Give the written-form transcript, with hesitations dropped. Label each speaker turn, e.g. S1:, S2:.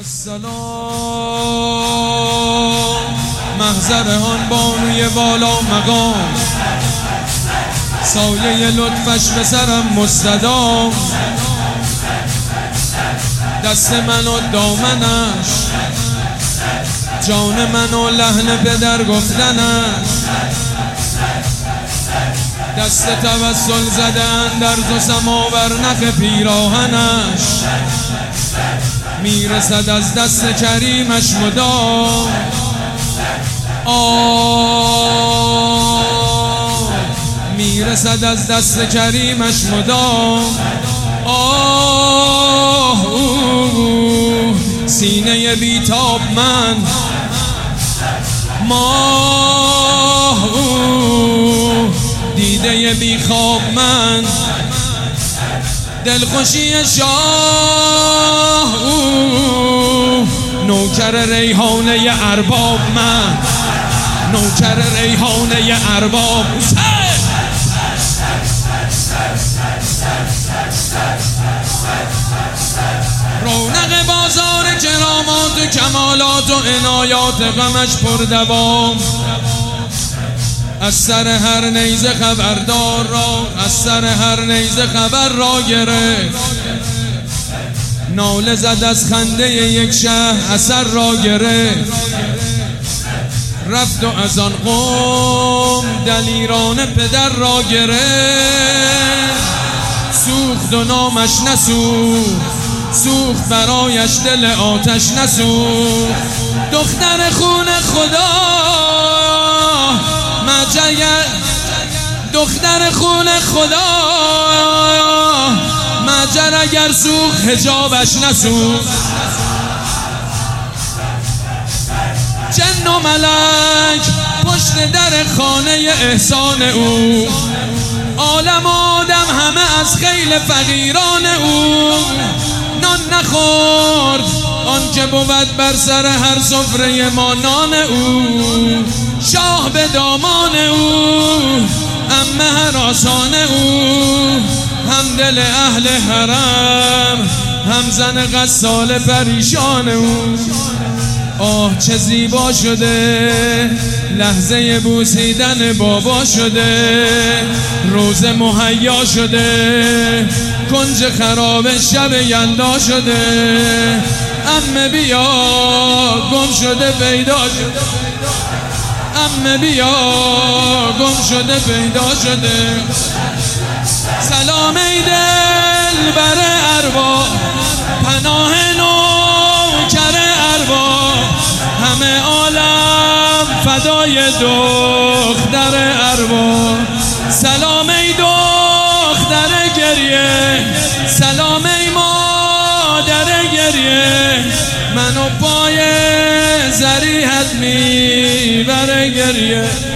S1: السلام محضر آن بانوی والا مقام، سایه لطفش به سرم مستدام، دست من و دامنش، جان من و لحن پدر گفتنش، دست توسل زدن در دو سماور نخ پیراهنش، میرسد از دست کریمش مدام. میرسد از دست کریمش مدام. سینه بیتاب من، ماه دیده بیخواب من، دلخوشی شاه نوکر ریحانه ارباب من، نوکر ریحانه ارباب. رونق بازار کرامات و کمالات و عنایات غمش پردوام، از سر هر نیزه خبردار را، از سر هر نیزه خبر را گرفت، ناله زد از خنده یک شهر اثر را گرفت، رفت و از آن قوم دلیران پدر را گرفت، سوخت و نامش نسوخت، سوخت برایش دل آتش نسوخت، دختر خون خدا مجگر، دختر خون خدا مجر اگر سوخت حجابش نسوخت، جن و ملک پشت در خانه احسان او، عالم آدم همه از خیل فقیران او، نان نخورد آن که بود بر سر هر سفره ما نان او، شاه به دامان او، عمه هراسان او، هم دل اهل حرم، هم زن غسال پریشان او. آه چه زیبا شده لحظه بوسیدن بابا شده، روز مهیا شده، کنج خراب شب یلدا شده، عمه بیا گم شده پیدا شده، عمه بیا گم شده پیدا شده. سلام ای دل بر ارواح، پناه نوکر ارواح، همه عالم فدای دختر ارواح. سلام ای دختر گریه، سلام ای مادر گریه، منو پای ذریحت میبره گریه.